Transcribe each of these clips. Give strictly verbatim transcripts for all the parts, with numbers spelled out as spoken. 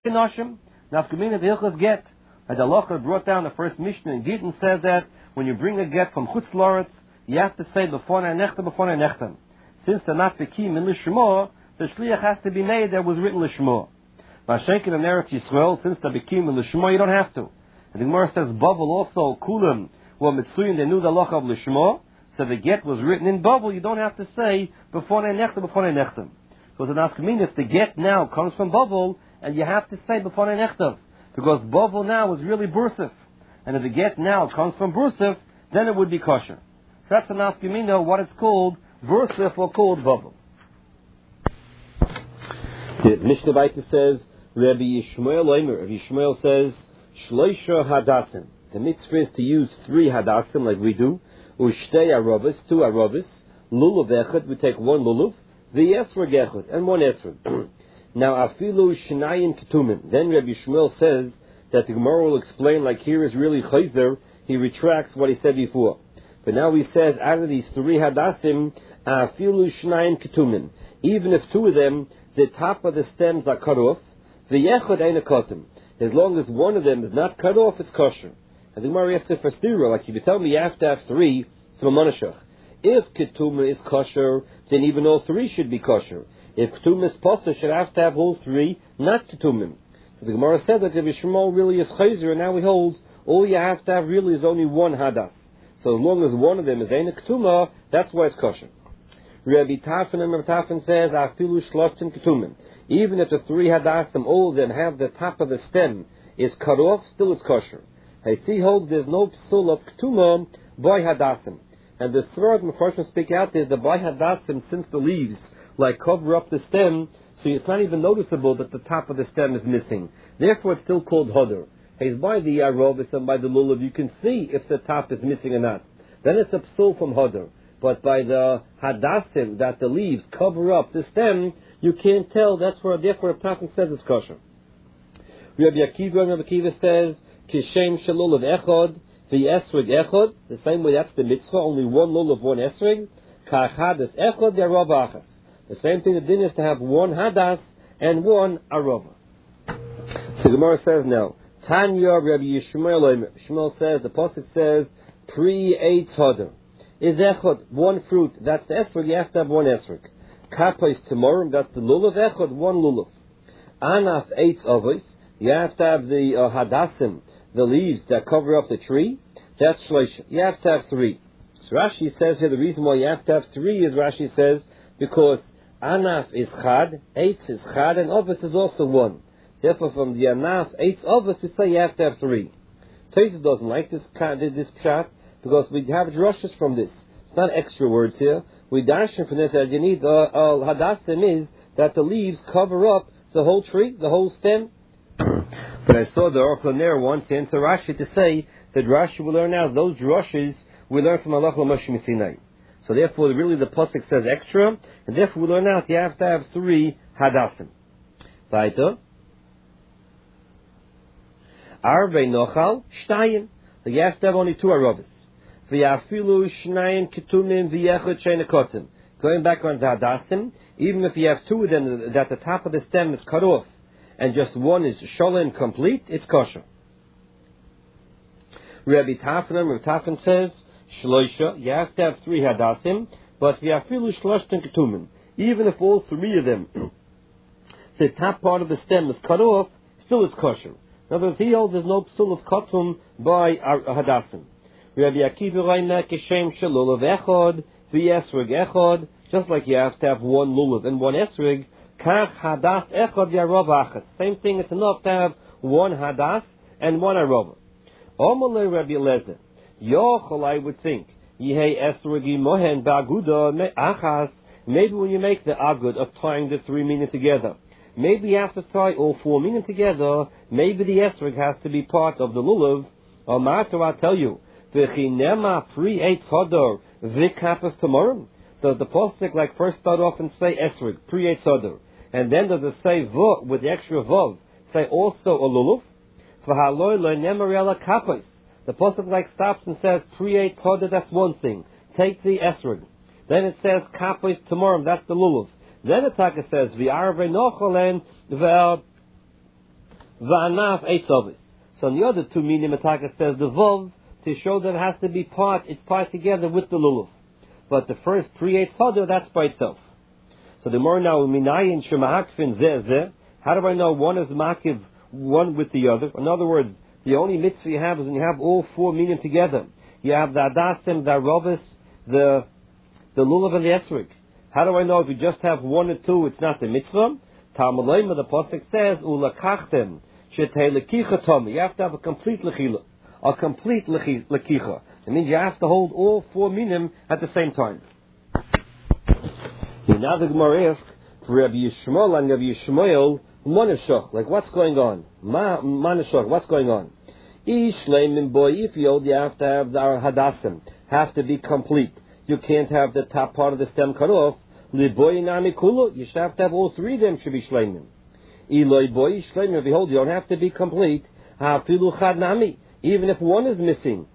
Noshim, Nafkamina Vilchas get. And the Locha brought down the first Mishnah in Gittin says that when you bring a get from Chutz Loretz, you have to say before Nechtam, before Nechtam. Since they're not Bekim in Lishmo, the Shliach has to be made that was written Lishmo. Vashenkin and Eretz Yisrael, since they're Bekim in Lishmo, you don't have to. And the Gemara says Bavel also, Kulim, well Mitsuyin, they knew the Locha of Lishmo, so the get was written in Bavel, you don't have to say before Nechtam, before Nechtam. So it's an Nafkamina, if the get now comes from Bavel, and you have to say before Nechtam, because Bavel now is really Bursif. And if the get now comes from Bursif, then it would be kosher. So that's an Nafkamina, what it's called, Bursif or called Bavel. The Mishnah Baita says, Rabbi Yishmael Omer, Rabbi Yishmael says, Shloisha Hadasim. The mitzvah is to use three Hadasim like we do. Ushtei Aravis, two Aravis. Lulav Echad, we take one Lulav. The Esrog Echad, and one Esrog. Now, Afilu Shnayim Ketumim. Then Rabbi Yishmael says that the Gemara will explain like here is really Chayzer. He retracts what he said before. But now he says, out of these three Hadasim, Afilu Shnayim Ketumim. Even if two of them, the top of the stems are cut off, the Yechad ain't a Kotum. As long as one of them is not cut off, it's kosher. And the Gemara asks for stira, like if you tell me you have to have three, it's a Mamonashach. If Ketuma is kosher, then even all three should be kosher. If Ketuma is poster, should have to have all three, not Ketumim. So the Gemara said that Rabbi Shmuel really is Chayzer, and now he holds all you have to have really is only one Hadas. So as long as one of them is Ein Ketuma, that's why it's kosher. Rabbi Tafan and Rabbi Tafan says, Afilu Shloshtin Ketumim. Even if the three Hadasim, all of them have the top of the stem is cut off, still it's kosher. He holds there's no psul of Ketuma by Hadasim. And the third Mefarshim speak out is the by Hadasim, since the leaves like cover up the stem, so it's not even noticeable that the top of the stem is missing. Therefore, it's still called hodor. He's by the Yarovis and by the lulav, you can see if the top is missing or not. Then it's a psul from hodor. But by the Hadasim, that the leaves cover up the stem, you can't tell. That's where, therefore, the Tafan says it's kosher. Rabbi Akiva, Rabbi Akiva says, Kishem shalul of echod, the esrig echod, the same way that's the mitzvah, only one lulav, one esrig, ka'achadis echod, the arava achas. The same thing, the din is to have one hadas and one arava. So the Gemara says now, Tanya Rabbi Yishmael, Shmuel says, the pasuk says, pre-eitz hodor. Is echod, one fruit, that's the esrig, you have to have one esrig. Kapais tomorrow, that's the lulav echod, one lulav. Anaf eitz avos, you have to have the uh, hadasim, the leaves that cover up the tree, that's shloisha. You have to have three. So Rashi says here the reason why you have to have three is Rashi says because anaf is chad, eitz is chad, and avos is also one. Therefore, from the anaf eitz avos we say you have to have three. Tosfos doesn't like this this pshat because we have drushes from this. It's not extra words here. We dash from this that you need uh, uh, hadasim is that the leaves cover up the whole tree, the whole stem. But I saw the Aruch LaNer once answer Rashi to say that Rashi will learn out those drushes we learn from Allah Moshe Sinai. So therefore, really the pasuk says extra, and therefore we learn out you have to have three hadasim. Weiter. Arvei nochal shtayim. So you have to have only two aravis. V'yafilu shnayim ketumim v'yechad sheinakotim. Going back on the hadasim, even if you have two of them that the top of the stem is cut off, and just one is sholem complete, it's kosher. Rabbi Tafan, Rabbi Tafan says, shloisha, you have to have three hadasim, but v'yafilu shloshten ketumim. Even if all three of them, the top part of the stem is cut off, still is kosher. In other words, he holds there's no psul of katum by hadasim. Rabbi Akiva Reina Kishem Shalulav Echod v'Esrig Echod, just like you have to have one lulav and one esrig. Kach hadas echod v'arav achas. Same thing. It's enough to have one hadas and one arav. Omalei Rabbi Eliezer. Yochel, I would think. Yehei esrigi mohen ba'aguda achas. Maybe when you make the agud of tying the three meaning together, maybe you have to tie all four meaning together. Maybe the esrig has to be part of the lulav. Or matter, I'll tell you. V'chinema pre-eitz hodor v'kapas tomorrow. Does the pasuk like first start off and say esrig pre-eitz hodor, and then does it say v with the extra vav say also a lulav? V'haloi lo nemarela kapas. The pasuk like stops and says pre-eitz hodor. That's one thing. Take the esrig. Then it says kapas tomorrow. That's the lulav. Then the taka says v'arvei nochalen v'el va'anaf eitzavis. So in the other two meaning, Mataka says the Vov to show that it has to be part, it's tied together with the Lulav. But the first three eighths Hodor, that's by itself. So the more now, Minayin Shemahakfin Zeh Zeh, how do I know one is Makiv, one with the other? In other words, the only mitzvah you have is when you have all four meaning together. You have the Adasim, the Arovis, the, the Lulav and the Esrik. How do I know if you just have one or two, it's not the mitzvah? Talmud the Pasuk says, Ulakachtem, Shetei Lekicha Tomi. You have to have a complete Lechila. A complete Lekicha. It means you have to hold all four minim at the same time. Now the Gemara asks, for Rabbi Yishmael and Rabbi Yishmael, Moneshach, like what's going on? Ma, Moneshach, what's going on? Ishleim in boy, if you hold, you have to have the Hadassim, have to be complete. You can't have the top part of the stem cut off. Liboy nami kulu, you should have to have all three of them should be shleimim. Eloi boy shleimim, behold, you don't have to be complete. Hafilu chad nami, even if one is missing.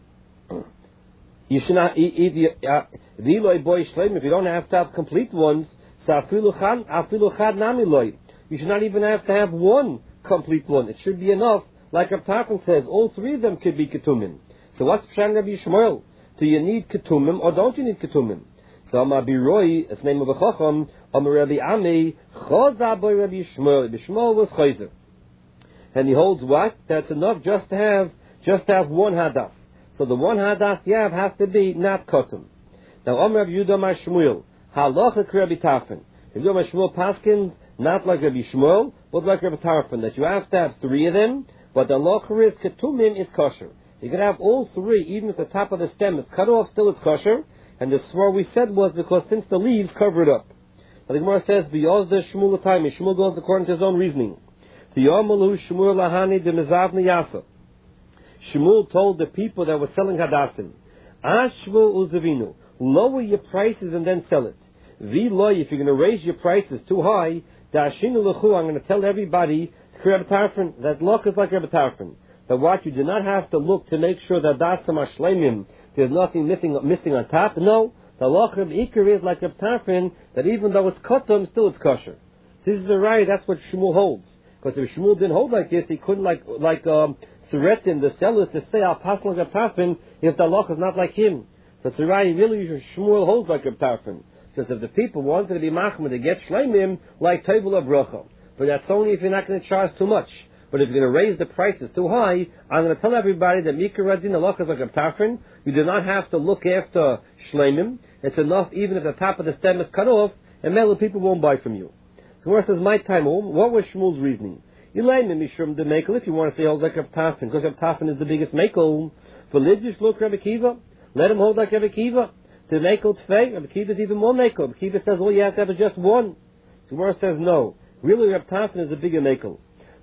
You should not, if you, Eloi boy shleimim, if you don't have to have complete ones, safilu chad, afilu chad nami loy. You should not even have to have one complete one. It should be enough, like Rav Tarfon says, all three of them could be ketumim. So what's Pshan Rabbi Yishmael? Do you need ketumim or don't you need ketumim? So Amar Biroi, it's name of a chacham, Amar Rabbi Ami, Choza boy Rabbi Yishmael. Rabbi Yishmael was chayzer, and he holds what? That's enough just to have just to have one hadas. So the one hadas you have has to be not kotum. Now Amar Rabbi Yehuda Mar Shmuel, halacha Rabbi Tarfon. Rabbi Yehuda Mar Shmuel paskins not like Rabbi Shmuel, but like Rabbi Tarfon, that you have to have three of them, but the halacha is ketumim is kosher. You can have all three, even if the top of the stem is cut off, still it's kosher. And the swar we said was because since the leaves cover it up. Now the Gemara says, "B'yoz the Shmuel l'taymi." Shmuel goes according to his own reasoning. T'yomalu Shmuel lahani de mezavni yasa. Shmuel told the people that were selling hadassim, "Ashvu uzavinu, lower your prices and then sell it. V'loy, if you're going to raise your prices too high, da'ashinu lechu, I'm going to tell everybody Rabbi Tarfon, that look is like Rabbi Tarfon. That what you do not have to look to make sure that dasam are shleimim, there's nothing missing, missing on top. No, the loch of Iker is like Rabbi Tarfon, that even though it's kotum, still it's kosher. So this is the right, that's what Shmuel holds. Because if Shmuel didn't hold like this, he couldn't like, like, um, Suretin, the sellers, to say, I'll pass like Rabbi Tarfon, if the loch is not like him. So Sarai really, Shmuel holds like Rabbi Tarfon. Because if the people wanted to be machmir to get shleimim, like Tevul Abracha. But that's only if you're not going to charge too much. But if you're going to raise the prices too high, I'm going to tell everybody that Mikra Radin Allah is like a Tarfon. You do not have to look after shleimim. It's enough even if the top of the stem is cut off, and many people won't buy from you. So where it says my time home, what was Shmuel's reasoning? Elaim Mishum de Mekel, if you want to say hold like a Tarfon, because Rabbi Tarfon is the biggest Mekel. For Lidjish look Rabbi Kiva, let him hold like Rabbi Kiva. To Mekel Tfei, Rabbi Kiva is even more Mekel. Rabbi Kiva says all you have to have is just one. So where it says no. Really, Rabbi Tarfon is a bigger mekel.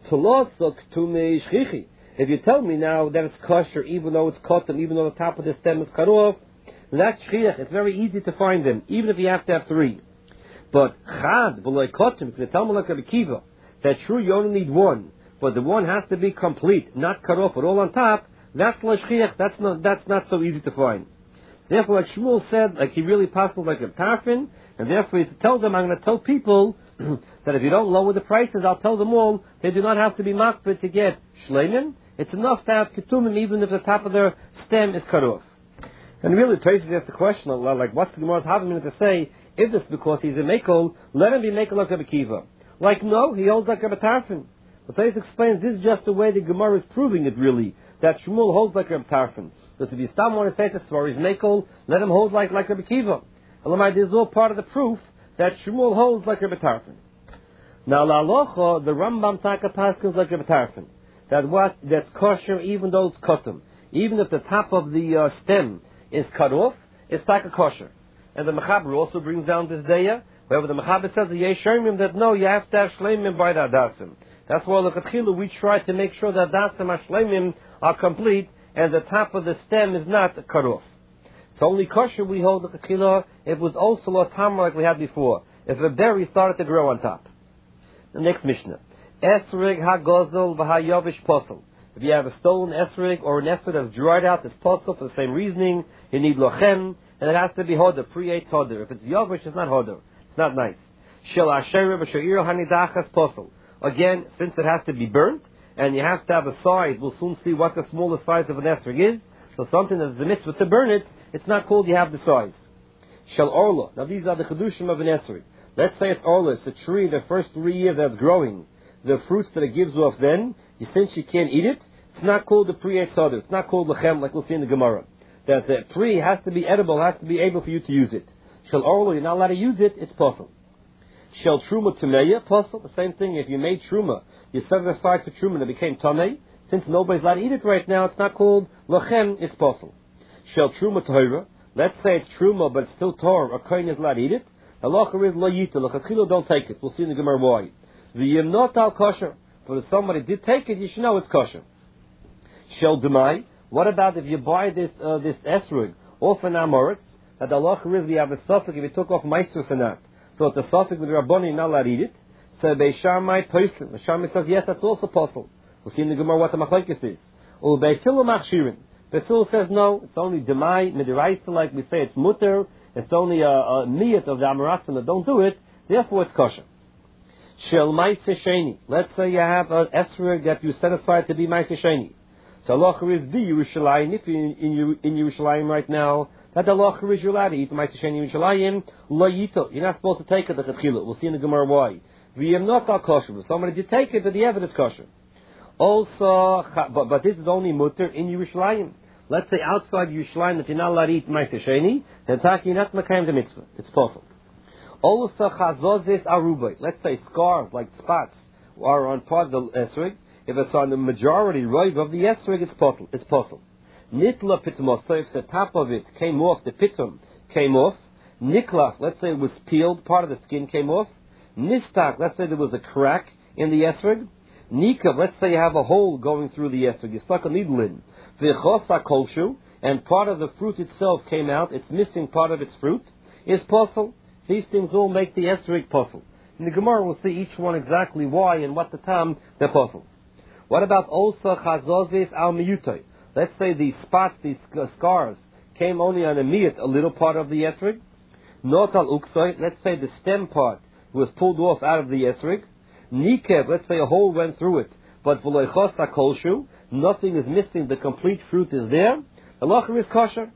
If you tell me now that it's kosher, even though it's cut, and even though the top of the stem is cut off, that's shchiach. It's very easy to find them, even if you have to have three. But chad v'loy kotim, if you tell me like Rabbi Kiva, that true you only need one, but the one has to be complete, not cut off, but all on top. That's shchiach. That's not that's not so easy to find. Therefore, like Shmuel said, like he really passed like a Tarfon, and therefore to tell them, I'm going to tell people that if you don't lower the prices, I'll tell them all, they do not have to be makbid to get shleimim. It's enough to have ketumim even if the top of their stem is cut off. And really, Tracy asks the question, like, what's the Gemara's having to say? If this because he's a mekel, let him be mekel like Rabbi Kiva. Like, no, he holds like Rabbi Tarfon. But Tracy explains this is just the way the Gemara is proving it, really, that Shmuel holds like Rabbi Tarfon. Because if you stop want to say to Svar, he's mekel, let him hold like, like Rabbi Kiva. And this is all part of the proof that Shmuel holds like Rabbi Tarfon. Now, la alocha, the Rambam taka paskins like Rabbi Tarfon. That what that's kosher even though it's kotum. Even if the top of the uh, stem is cut off, it's taka kosher. And the Mechaber also brings down this daya. However, the Mechaber says the Yeshomim that no, you have to have shleimim by the adasim. That's why look at Chilu, we try to make sure that adasim and shleimim are complete and the top of the stem is not cut off. So only kosher we hold the Chilu. It was also a tamar like we had before. If a berry started to grow on top. The next Mishnah. Esrig ha-gozel v'ha-yovish posel. If you have a stolen esrig or an esrig that's dried out, it's posel for the same reasoning. You need lochem, and it has to be hoder, pre-eitz hoder. If it's yovish, it's not hoder. It's not nice. Shel asher v'she'ir hanidachas posel. Again, since it has to be burnt, and you have to have a size. We'll soon see what the smallest size of an esrog is. So something that's the mitzvah to burn it, it's not called you have the size. Shel orla. Now these are the chedushim of an esrog. Let's say it's orla. It's a tree the first three years that's growing. The fruits that it gives off then, you, since you can't eat it, it's not called the pre-etzader. It's not called lechem like we'll see in the Gemara. That the pre has to be edible, has to be able for you to use it. Shel orla, you're not allowed to use it, it's possible. Shel truma tameya, possible. The same thing, if you made truma, you set it aside for truma and it became tamei. Since nobody's allowed to eat it right now, it's not called lechem, it's possible. Shel truma tahira, let's say it's truma, but it's still tar, a kohen is allowed to eat it. Halacha is lo yita, l'chachila don't take it. We'll see in the Gemara why. The yemnot al kosher, but if somebody did take it, you should know it's kosher. Shel demai, what about if you buy this uh, this esrog off an amoritz, that the halacha is we have a suffix if you took off meister or not. So it's a suffix with Rabboni, you're not allowed to eat it. So Beishamai Poslim, the Shammai says, yes, that's also possible. We'll see in the Gemara what the machlekes is. Or Beisilu Machshirin. Beisilu says no, it's only Demai, Midiraisa, like we say, it's mutter, it's only a, a miyat of the Amaratzim that don't do it, therefore it's kosher. Shel Maise Sheni. Let's say you have an esrog that you set aside to be Maise Sheni. So Allah is be Yerushalayim, if you're in, in, in Yerushalayim right now, that the Allah is you're allowed to eat Maise Sheni Yerushalayim, lo yito. You're not supposed to take it, the Chetchila. We'll see in the Gemara why. We am not al kosher. Somebody did take it, but the evidence is kosher. Also, but, but this is only mutter in Yerushalayim. Let's say outside Yerushalayim that you're not allowed to eat Maise Sheni, then taki not makayim the mitzvah. It's possible. Also, chazozis arubai. Let's say scars, like spots, are on part of the esrog. If it's on the majority roiv of the esrog, it's possible. It's possible. Nitla pitmos, so if the top of it came off, the pitum came off. Niklaf, let's say it was peeled, part of the skin came off. Nistak, let's say there was a crack in the esrog. Nika, let's say you have a hole going through the esrog, you stuck a needle in. V'chosa kolshu, and part of the fruit itself came out, it's missing part of its fruit, is possible. These things all make the esrog possible. In the Gemara we'll see each one exactly why and what the time they're possible. What about osa chazozis al miyutay? Let's say these spots, these scars, came only on a miyut, a little part of the esrog. Not al uksay, let's say the stem part was pulled off out of the esrog. Nikev, let's say a hole went through it, but v'loichosa kolshu, nothing is missing, the complete fruit is there. Halacha is kosher.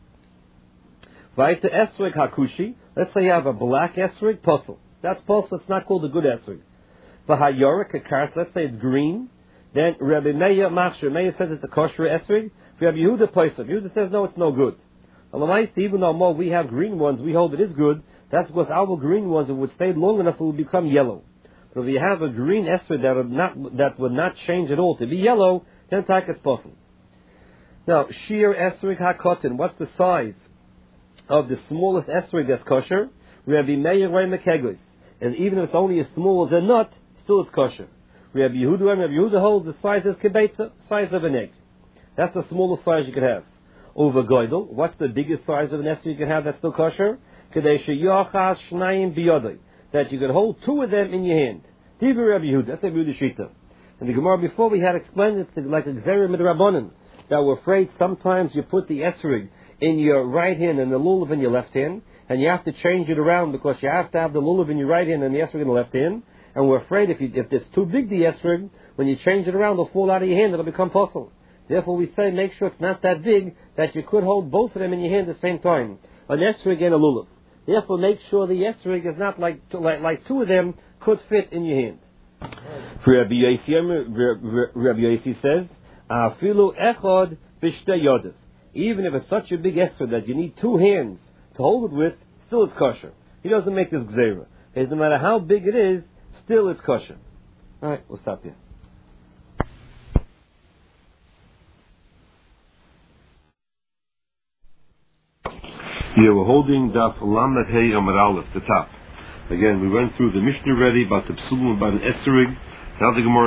Right, the esrog hakushi, let's say you have a black esrog, puzzle. That's puzzle, it's not called a good esrog. V'hayorik kakars, let's say it's green. Then Rabbi Meir Machshir, Meir says it's a kosher esrog. Rabbi Yehuda Paisam, Yehuda says no, it's no good. Even though more we have green ones, we hold it is good. That's because our green ones, if it would stay long enough, it would become yellow. But if you have a green esrog that would not that would not change at all to be yellow, then tak is possible. Now, sheer esrog hakotin, what's the size of the smallest esrog that's kosher? Rabbi Meir Mekegos, and even if it's only as small as a nut, still it's kosher. Rabbi Yehuda, Rabbi Yehuda holds the size as kibetza, size of an egg. That's the smallest size you could have. Over goydel, what's the biggest size of an esrog you can have that's still kosher? Kadei sheyachas shnayim biyodai, that you could hold two of them in your hand. Divrei Rabbi Yehuda, that's Rabbi Yehuda Shita. And the Gemara before we had explained it's like a gzera midrabanan, that we're afraid sometimes you put the esrog in your right hand and the lulav in your left hand, and you have to change it around because you have to have the lulav in your right hand and the esrog in the left hand. And we're afraid if you, if it's too big the esrog, when you change it around, it'll fall out of your hand, it'll become possible. Therefore we say make sure it's not that big that you could hold both of them in your hand at the same time. An esrog and a lulav. Therefore make sure the esrog is not like, like like two of them could fit in your hand. Rabbi Yossi says, Afilu echad b'shtei yodav. Even if it's such a big esrog that you need two hands to hold it with, still it's kosher. He doesn't make this gzera. Because no matter how big it is, still it's kosher. Alright, we'll stop here. Here we're holding Daf Lamed Hey Amud Aleph, the top. Again, we went through the Mishnah already about the Psulim, about an esrog. Now the Gemara